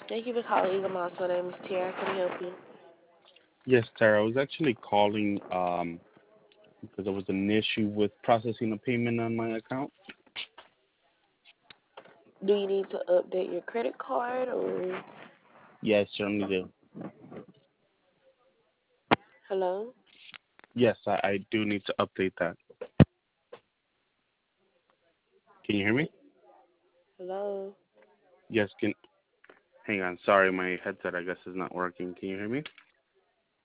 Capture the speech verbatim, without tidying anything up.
Thank you for calling Eagle Moss. My name is Tiara. Can I help you? Yes, Tara. I was actually calling um, because there was an issue with processing a payment on my account. Do you need to update your credit card or Yes, certainly do. hello? Yes, I, I do need to update that. Can you hear me? Hello? Yes, can. Hang on. Sorry, my headset I guess is not working. Can you hear me?